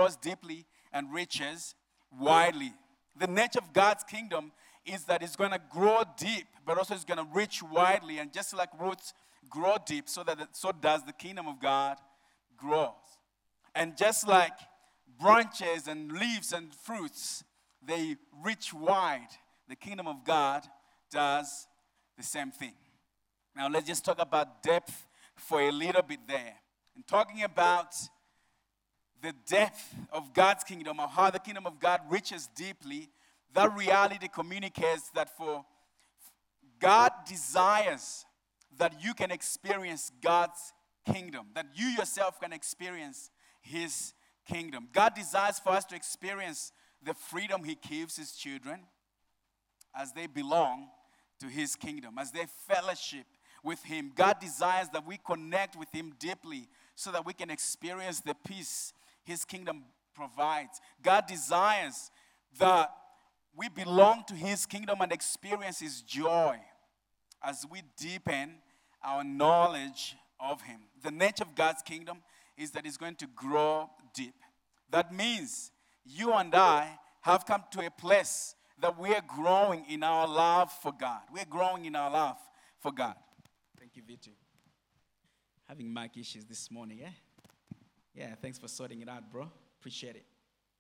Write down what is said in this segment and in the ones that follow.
grows deeply and reaches widely. The nature of God's kingdom is that it's going to grow deep, but also it's going to reach widely. And just like roots grow deep, so does the kingdom of God grows. And just like branches and leaves and fruits, they reach wide, the kingdom of God does the same thing. Now let's just talk about depth for a little bit there. And talking about the depth of God's kingdom, or how the kingdom of God reaches deeply, that reality communicates that for God desires that you can experience God's kingdom, that you yourself can experience His kingdom. God desires for us to experience the freedom He gives His children as they belong to His kingdom, as they fellowship with Him. God desires that we connect with Him deeply so that we can experience the peace His kingdom provides. God desires that we belong to His kingdom and experience His joy as we deepen our knowledge of Him. The nature of God's kingdom is that it's going to grow deep. That means you and I have come to a place that we are growing in our love for God. We're growing in our love for God. Thank you, Vitu. Having mic issues this morning, eh? Yeah, thanks for sorting it out, bro. Appreciate it.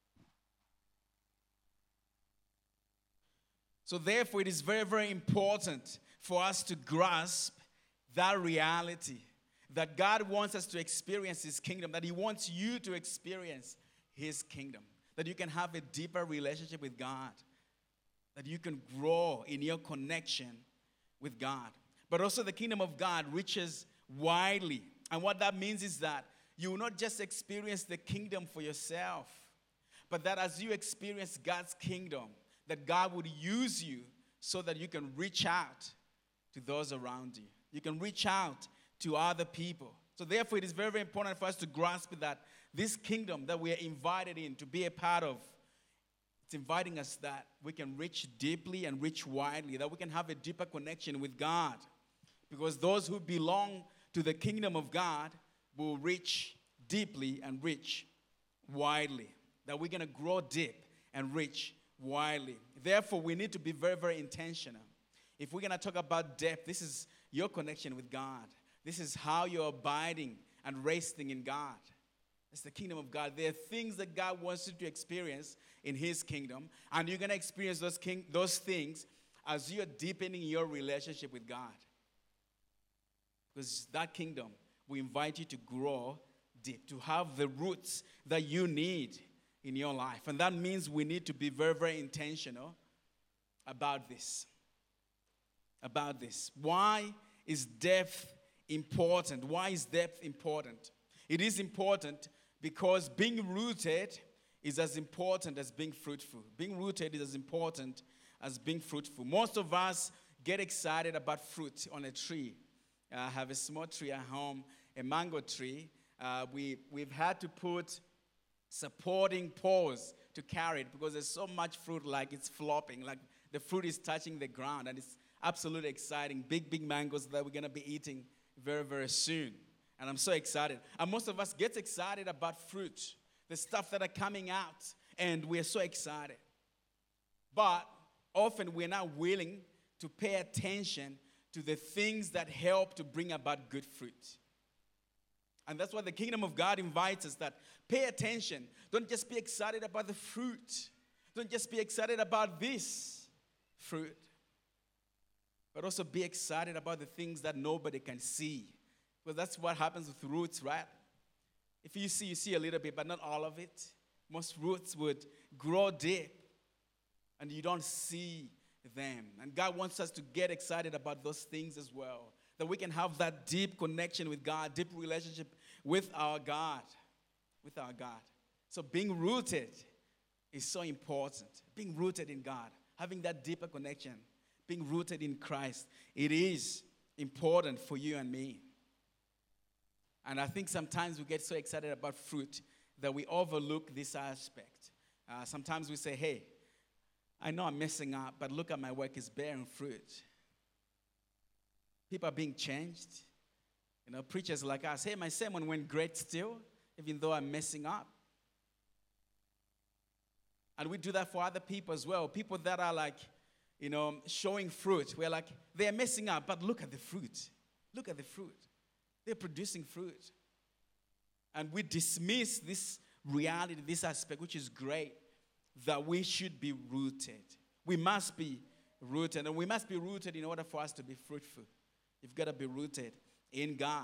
So therefore, it is very, very important for us to grasp that reality, that God wants us to experience His kingdom, that He wants you to experience His kingdom, that you can have a deeper relationship with God, that you can grow in your connection with God. But also the kingdom of God reaches widely. And what that means is that you will not just experience the kingdom for yourself, but that as you experience God's kingdom, that God would use you so that you can reach out to those around you. You can reach out to other people. So therefore, it is very, very important for us to grasp that this kingdom that we are invited in to be a part of, it's inviting us that we can reach deeply and reach widely, that we can have a deeper connection with God. Because those who belong to the kingdom of God will reach deeply and reach widely. That we're going to grow deep and reach widely. Therefore, we need to be very, very intentional. If we're going to talk about depth, this is your connection with God. This is how you're abiding and resting in God. It's the kingdom of God. There are things that God wants you to experience in His kingdom, and you're going to experience those things as you're deepening your relationship with God. Because that kingdom will invite you to grow deep, to have the roots that you need in your life. And that means we need to be very, very intentional about this. Why is depth important? Why is depth important? It is important because being rooted is as important as being fruitful. Being rooted is as important as being fruitful. Most of us get excited about fruit on a tree. I have a small tree at home, a mango tree. We've had to put supporting poles to carry it because there's so much fruit, like it's flopping, like the fruit is touching the ground, and it's absolutely exciting. Big, big mangoes that we're going to be eating very, very soon. And I'm so excited. And most of us get excited about fruit, the stuff that are coming out, and we're so excited. But often we're not willing to pay attention to the things that help to bring about good fruit. And that's why the kingdom of God invites us, that pay attention. Don't just be excited about the fruit. Don't just be excited about this fruit. But also be excited about the things that nobody can see. Because that's what happens with roots, right? If you see a little bit, but not all of it. Most roots would grow deep, and you don't see them. And God wants us to get excited about those things as well. That we can have that deep connection with God, deep relationship with our God. With our God. So being rooted is so important. Being rooted in God. Having that deeper connection. Being rooted in Christ. It is important for you and me. And I think sometimes we get so excited about fruit that we overlook this aspect. Sometimes we say, hey, I know I'm messing up, but look at my work, it's bearing fruit. People are being changed. Preachers like us, hey, my sermon went great still, even though I'm messing up. And we do that for other people as well. People that are like, showing fruit. We're like, they're messing up, but look at the fruit. Look at the fruit. They're producing fruit. And we dismiss this reality, this aspect, which is great, that we should be rooted. We must be rooted. And we must be rooted in order for us to be fruitful. You've got to be rooted in God.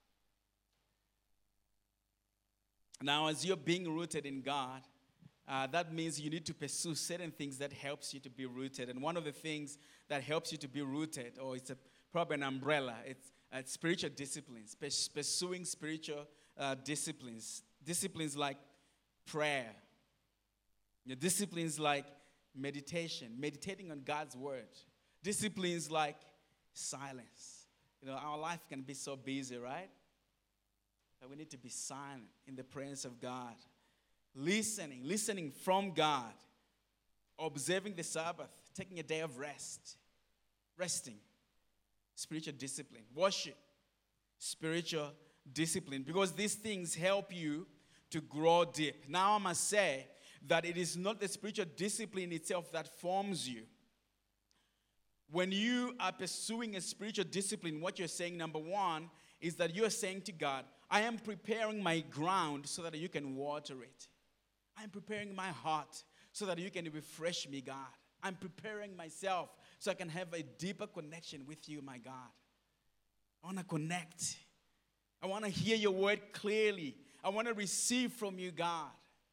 Now, as you're being rooted in God, that means you need to pursue certain things that helps you to be rooted. And one of the things that helps you to be rooted, or it's probably an umbrella, it's spiritual disciplines, pursuing spiritual disciplines. Disciplines like prayer. Disciplines like meditation, meditating on God's word. Disciplines like silence. Our life can be so busy, right? That we need to be silent in the presence of God. Listening from God. Observing the Sabbath, taking a day of resting. Spiritual discipline. Worship. Spiritual discipline. Because these things help you to grow deep. Now I must say that it is not the spiritual discipline itself that forms you. When you are pursuing a spiritual discipline, what you're saying, number one, is that you're saying to God, I am preparing my ground so that you can water it. I'm preparing my heart so that you can refresh me, God. I'm preparing myself so I can have a deeper connection with you, my God. I want to connect. I want to hear your word clearly. I want to receive from you, God.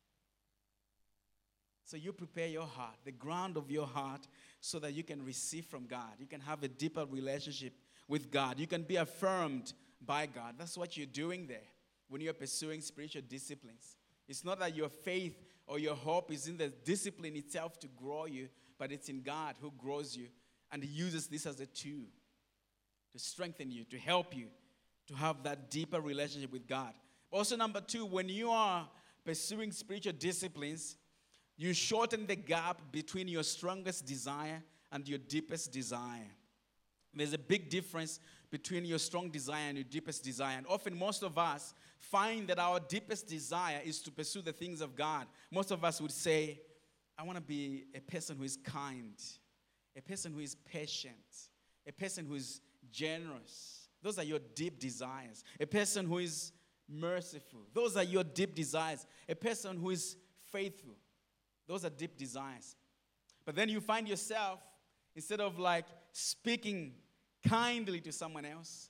So you prepare your heart, the ground of your heart, so that you can receive from God. You can have a deeper relationship with God. You can be affirmed by God. That's what you're doing there when you're pursuing spiritual disciplines. It's not that your faith or your hope is in the discipline itself to grow you, but it's in God who grows you, and He uses this as a tool to strengthen you, to help you to have that deeper relationship with God. Also, number two, when you are pursuing spiritual disciplines, you shorten the gap between your strongest desire and your deepest desire. There's a big difference between your strong desire and your deepest desire. And often most of us find that our deepest desire is to pursue the things of God. Most of us would say, I want to be a person who is kind, a person who is patient, a person who is generous. Those are your deep desires. A person who is merciful. Those are your deep desires. A person who is faithful. Those are deep desires. But then you find yourself, instead of like speaking kindly to someone else,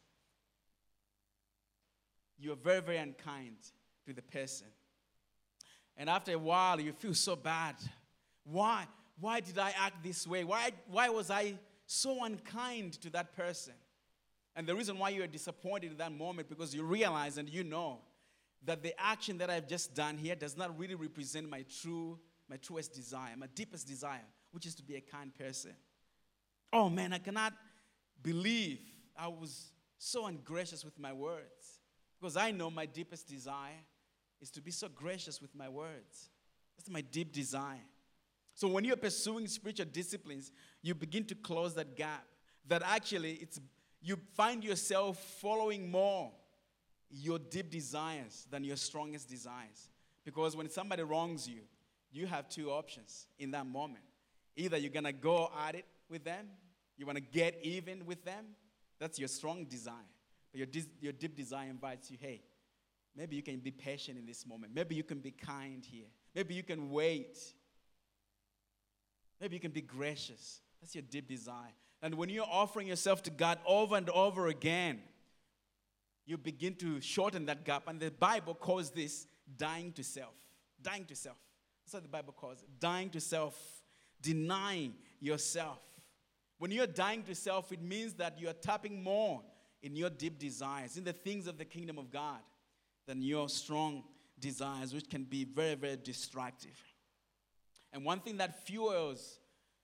you're very, very unkind to the person. And after a while, you feel so bad. Why? Why did I act this way? Why was I so unkind to that person? And the reason why you are disappointed in that moment, because you realize and you know that the action that I've just done here does not really represent my truest desire, my deepest desire, which is to be a kind person. Oh man, I cannot believe I was so ungracious with my words, because I know my deepest desire is to be so gracious with my words. That's my deep desire. So when you're pursuing spiritual disciplines, you begin to close that gap. That actually you find yourself following more your deep desires than your strongest desires. Because when somebody wrongs you, you have two options in that moment. Either you're going to go at it with them, you want to get even with them. That's your strong desire. But your deep desire invites you, hey, maybe you can be patient in this moment. Maybe you can be kind here. Maybe you can wait. Maybe you can be gracious. That's your deep desire. And when you're offering yourself to God over and over again, you begin to shorten that gap. And the Bible calls this dying to self. Dying to self. That's what the Bible calls it. Dying to self. Denying yourself. When you're dying to self, it means that you're tapping more in your deep desires, in the things of the kingdom of God, than your strong desires, which can be very, very destructive. And one thing that fuels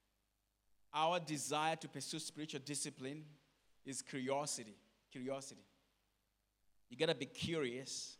our desire to pursue spiritual discipline is curiosity. Curiosity. You got to be curious.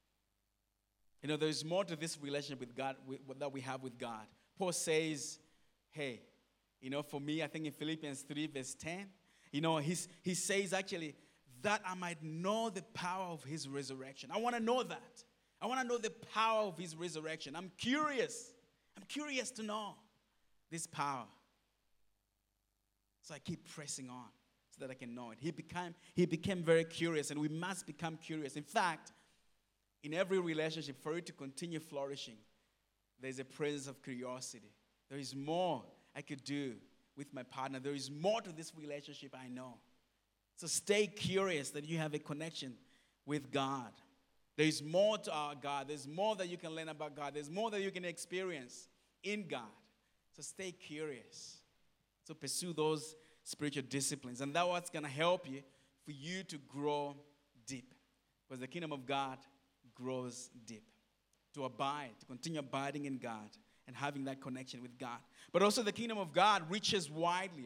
There's more to this relationship with God that we have with God. Paul says, hey, for me, I think in Philippians 3 verse 10, he says actually that I might know the power of His resurrection. I want to know that. I want to know the power of His resurrection. I'm curious I'm curious to know this power. So I keep pressing on so that I can know it. He became very curious, and we must become curious. In fact, in every relationship, for it to continue flourishing, there's a presence of curiosity. There is more I could do with my partner. There is more to this relationship I know. So stay curious that you have a connection with God. There is more to our God. There's more that you can learn about God. There's more that you can experience in God. So stay curious. So pursue those spiritual disciplines. And that's what's going to help you for you to grow deep. Because the kingdom of God grows deep. To abide, to continue abiding in God and having that connection with God. But also the kingdom of God reaches widely.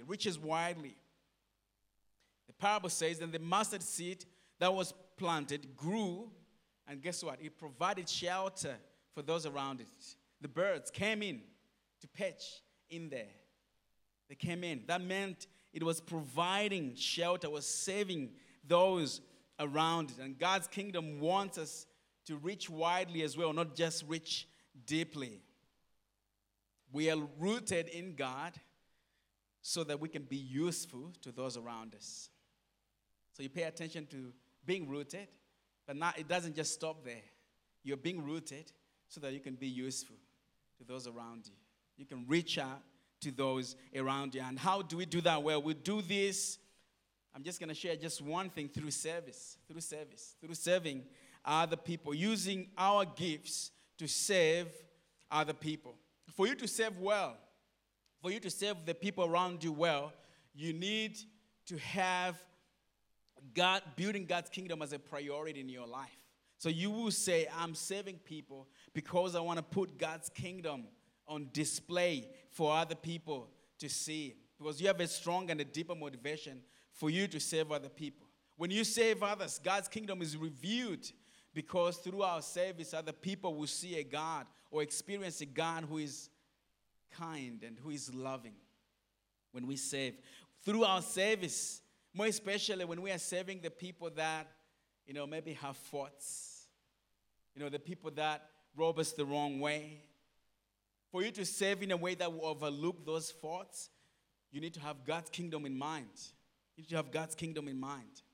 The parable says that the mustard seed that was planted grew, and guess what? It provided shelter for those around it. The birds came in to perch in there. They came in. That meant it was providing shelter, was saving those around it. And God's kingdom wants us to reach widely as well, not just reach deeply. We are rooted in God so that we can be useful to those around us. So you pay attention to being rooted, but not, it doesn't just stop there. You're being rooted so that you can be useful to those around you. You can reach out to those around you. And how do we do that? Well, we do this. I'm just going to share just one thing: through service, through serving other people, using our gifts to serve other people. For you to serve well, for you to serve the people around you well, you need to have God, building God's kingdom as a priority in your life. So you will say, I'm serving people because I want to put God's kingdom on display for other people to see. Because you have a strong and a deeper motivation for you to serve other people. When you serve others, God's kingdom is revealed, because through our service, other people will see a God or experience a God who is kind and who is loving when we serve. Through our service, more especially when we are serving the people that, maybe have faults, the people that rob us the wrong way. For you to serve in a way that will overlook those faults, you need to have God's kingdom in mind. You need to have God's kingdom in mind.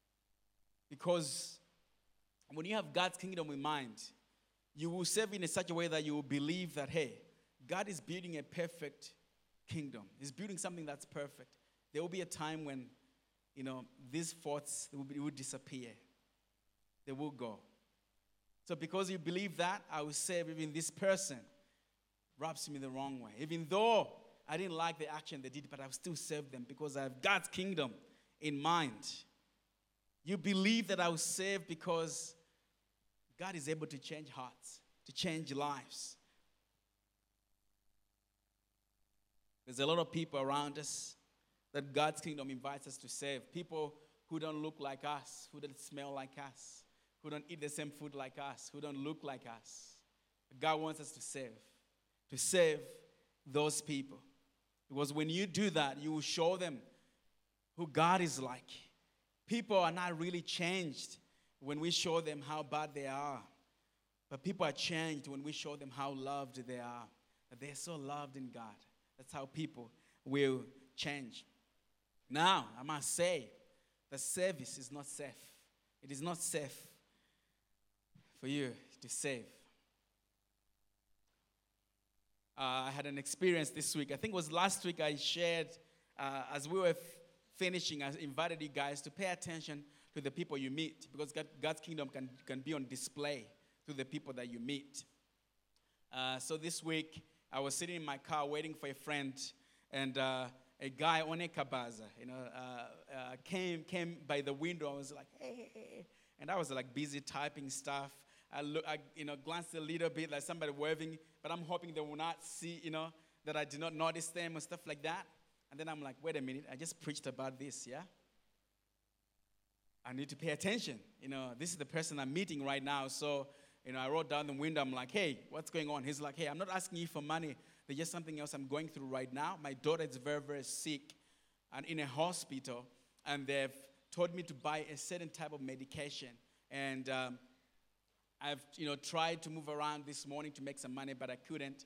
Because when you have God's kingdom in mind, you will serve in such a way that you will believe that, hey, God is building a perfect kingdom. He's building something that's perfect. There will be a time when, these faults will disappear. They will go. So because you believe that, I will serve even this person rubs me the wrong way. Even though I didn't like the action they did, but I will still serve them because I have God's kingdom in mind. You believe that I will serve because God is able to change hearts, to change lives. There's a lot of people around us that God's kingdom invites us to serve. People who don't look like us, who don't smell like us, who don't eat the same food like us, who don't look like us. God wants us to serve those people. Because when you do that, you will show them who God is like. People are not really changed when we show them how bad they are. But people are changed when we show them how loved they are. That they're so loved in God. That's how people will change. Now, I must say, the service is not safe. It is not safe for you to serve. I had an experience this week. I think it was last week I shared, as we were finishing, I invited you guys to pay attention to the people you meet, because God's kingdom can be on display through the people that you meet. So this week, I was sitting in my car waiting for a friend, and a guy, Onekabaza, came by the window. I was like, hey. And I was like busy typing stuff. I glanced a little bit like somebody waving, but I'm hoping they will not see, that I did not notice them or stuff like that. And then I'm like, wait a minute, I just preached about this, yeah? I need to pay attention. This is the person I'm meeting right now. So, I wrote down the window. I'm like, hey, what's going on? He's like, hey, I'm not asking you for money. There's just something else I'm going through right now. My daughter is very, very sick and in a hospital. And they've told me to buy a certain type of medication. And I've, tried to move around this morning to make some money, but I couldn't.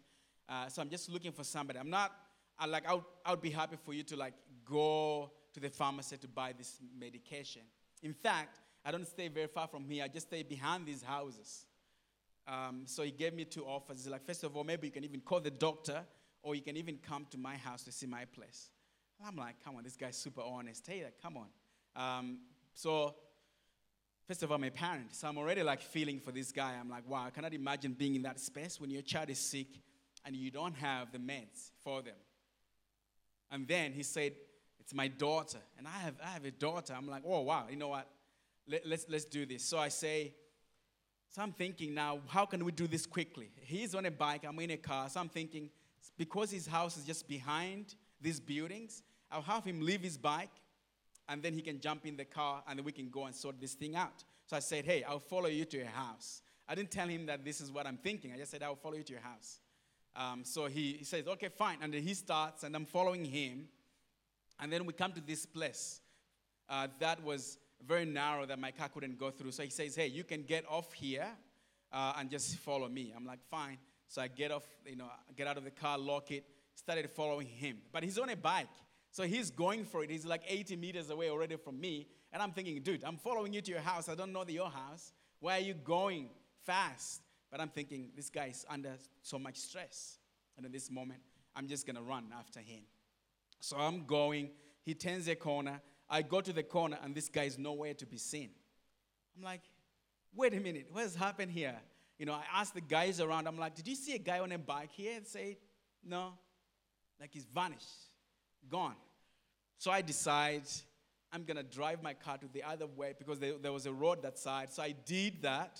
So I'm just looking for somebody. I'm not, I would be happy for you to like go to the pharmacy to buy this medication. In fact, I don't stay very far from here. I just stay behind these houses. So he gave me 2 offers. He's like, first of all, maybe you can even call the doctor, or you can even come to my house to see my place. And I'm like, come on, this guy's super honest. Hey, like, come on. So first of all, I'm a parent. So I'm already like feeling for this guy. I'm like, wow, I cannot imagine being in that space when your child is sick and you don't have the meds for them. And then he said, it's my daughter. And I have a daughter. I'm like, oh, wow, you know what? Let's do this. So I say, so I'm thinking now, how can we do this quickly? He's on a bike, I'm in a car. So I'm thinking, because his house is just behind these buildings, I'll have him leave his bike, and then he can jump in the car, and then we can go and sort this thing out. So I said, hey, I'll follow you to your house. I didn't tell him that this is what I'm thinking. I just said, I'll follow you to your house. So he says, okay, fine. And then he starts, and I'm following him. And then we come to this place that was very narrow that my car couldn't go through. So he says, hey, you can get off here and just follow me. I'm like, fine. So I get off, get out of the car, lock it, started following him. But he's on a bike. So he's going for it. He's like 80 meters away already from me. And I'm thinking, dude, I'm following you to your house. I don't know your house. Why are you going fast? But I'm thinking, this guy is under so much stress. And in this moment, I'm just going to run after him. So I'm going. He turns a corner. I go to the corner, and this guy is nowhere to be seen. I'm like, wait a minute. What has happened here? I asked the guys around. I'm like, did you see a guy on a bike here? And say, no. Like he's vanished. Gone. So I decide I'm going to drive my car to the other way because there was a road that side. So I did that.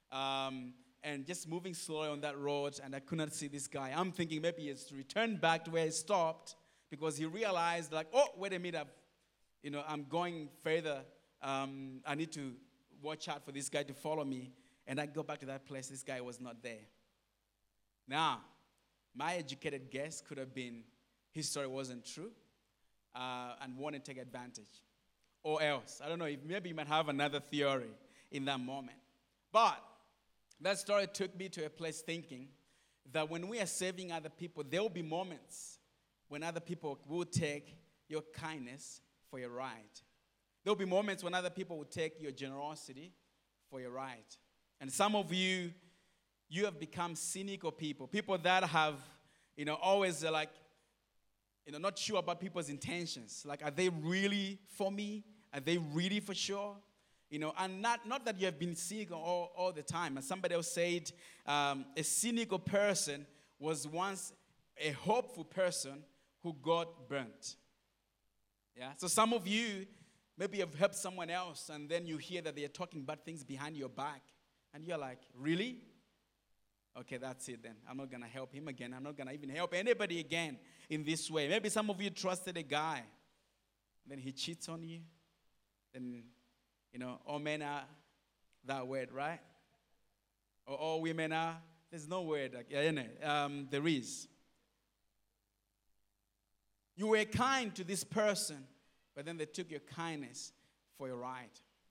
And just moving slowly on that road, and I could not see this guy. I'm thinking maybe he's returned back to where he stopped because he realized, like, oh, wait a minute, I'm going further. I need to watch out for this guy to follow me. And I go back to that place. This guy was not there. Now, my educated guess could have been his story wasn't true and wanted to take advantage. Or else, I don't know, maybe you might have another theory in that moment. But that story took me to a place thinking that when we are serving other people, there will be moments when other people will take your kindness for your right. There will be moments when other people will take your generosity for your right. And some of you have become cynical people that have, always like, not sure about people's intentions. Like, are they really for me? Are they really for sure? And not that you have been cynical all the time. As somebody else said, a cynical person was once a hopeful person who got burnt. Yeah. So some of you maybe have helped someone else, and then you hear that they are talking bad things behind your back, and you're like, really? Okay, that's it then. I'm not going to help him again. I'm not going to even help anybody again in this way. Maybe some of you trusted a guy, then he cheats on you. Then, all men are that word, right? Or all women are. There's no word. There is. You were kind to this person, but then they took your kindness for your right.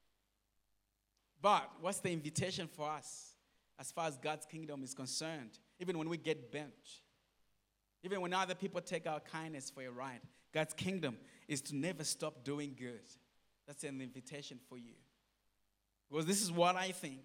But what's the invitation for us as far as God's kingdom is concerned? Even when we get bent, even when other people take our kindness for your right, God's kingdom is to never stop doing good. That's an invitation for you. Because this is what I think.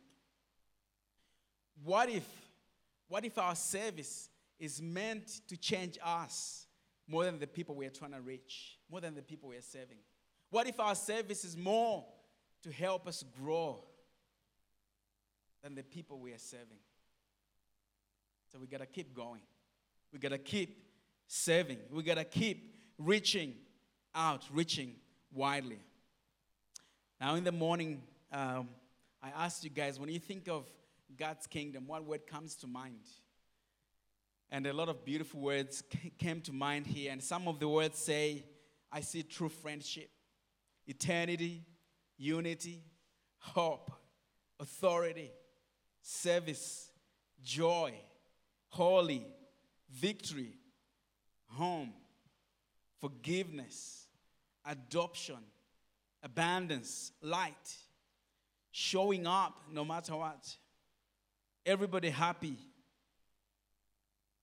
What if our service is meant to change us more than the people we are trying to reach, more than the people we are serving? What if our service is more to help us grow than the people we are serving? So we got to keep going. We got to keep serving. We got to keep reaching out, reaching widely. Now in the morning, I asked you guys, when you think of God's kingdom, what word comes to mind? And a lot of beautiful words came to mind here. And some of the words say, I see true friendship, eternity, unity, hope, authority, service, joy, holy, victory, home, forgiveness, adoption, abundance, light, showing up no matter what, everybody happy,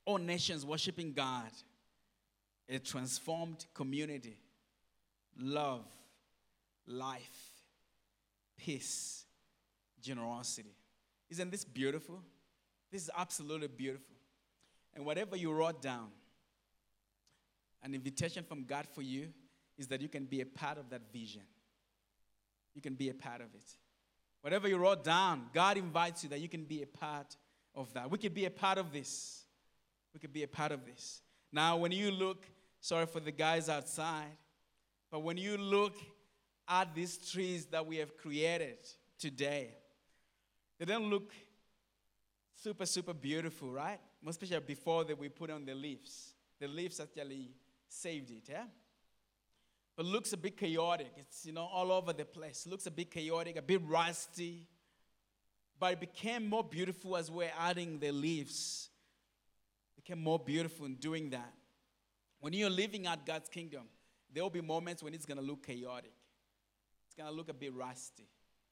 all nations worshiping God, a transformed community, love, life, peace, generosity. Isn't this beautiful? This is absolutely beautiful. And whatever you wrote down, an invitation from God for you is that you can be a part of that vision. You can be a part of it. Whatever you wrote down, God invites you that you can be a part of that. We can be a part of this. We can be a part of this. Now, when you look, sorry for the guys outside, but when you look at these trees that we have created today, they don't look super, super beautiful, right? Most especially before that we put on the leaves. The leaves actually saved it, yeah? But it looks a bit chaotic. It's, all over the place. It looks a bit chaotic, a bit rusty. But it became more beautiful as we're adding the leaves. It became more beautiful in doing that. When you're living out God's kingdom, there will be moments when it's going to look chaotic. It's going to look a bit rusty.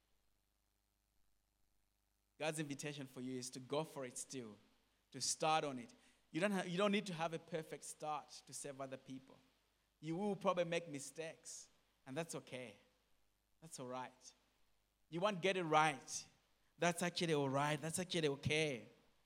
God's invitation for you is to go for it still, to start on it. You don't need to have a perfect start to serve other people. You will probably make mistakes, and that's okay. That's all right. You won't get it right. That's actually all right. That's actually okay.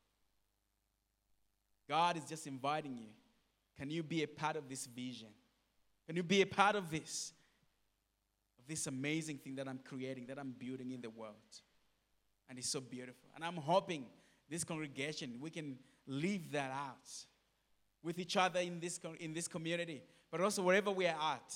God is just inviting you. Can you be a part of this vision? Can you be a part of this amazing thing that I'm creating, that I'm building in the world? And it's so beautiful. And I'm hoping this congregation, we can live that out with each other in this community, but also wherever we are at,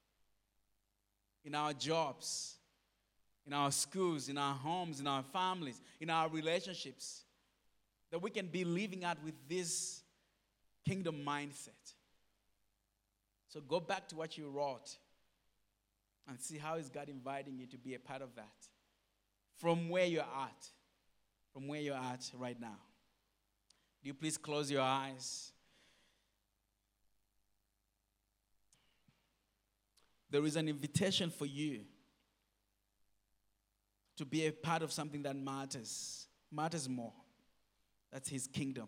in our jobs, in our schools, in our homes, in our families, in our relationships, that we can be living out with this kingdom mindset. So go back to what you wrote and see how is God inviting you to be a part of that from where you're at right now. Do you please close your eyes? There is an invitation for you to be a part of something that matters more. That's His kingdom.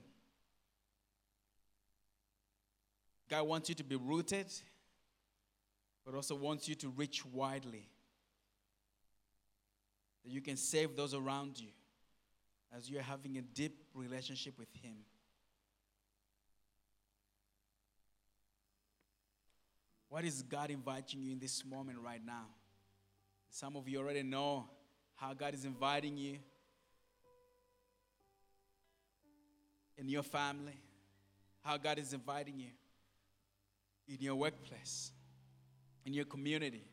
God wants you to be rooted, but also wants you to reach widely. That you can save those around you as you're having a deep relationship with Him. What is God inviting you in this moment right now? Some of you already know how God is inviting you in your family, how God is inviting you in your workplace, in your community.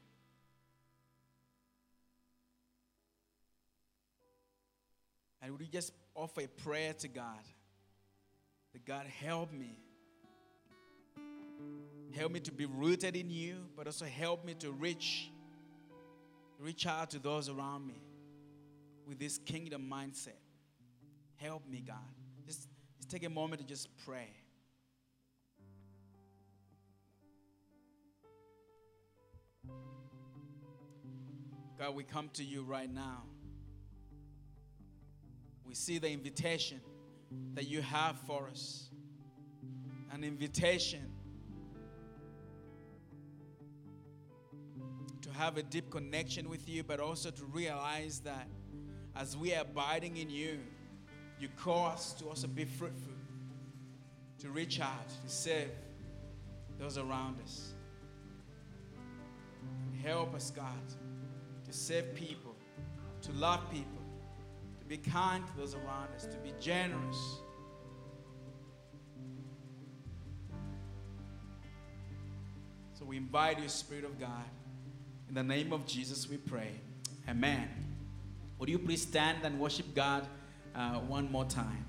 And would you just offer a prayer to God? That God, help me. Help me to be rooted in you, but also help me to reach out to those around me with this kingdom mindset. Help me, God. Just take a moment to just pray. God, we come to you right now. We see the invitation that you have for us. An invitation to have a deep connection with you, but also to realize that as we are abiding in you, you call us to also be fruitful, to reach out, to serve those around us. Help us, God, to serve people, to love people, to be kind to those around us, to be generous. So we invite you, Spirit of God. In the name of Jesus we pray. Amen. Would you please stand and worship God one more time?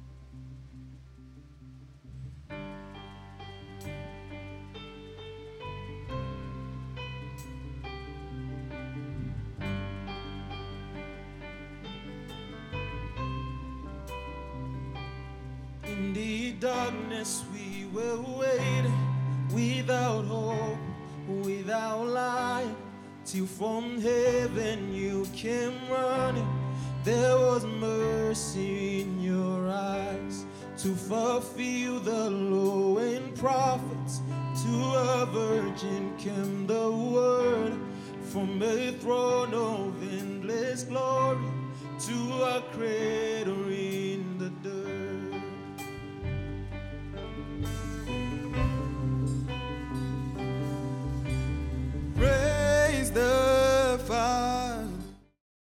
In the darkness we were waiting, without hope, without light, till from heaven you came running. There was mercy in your eyes. to fulfill the law and prophets. To a virgin came the word from a throne of endless glory to a creator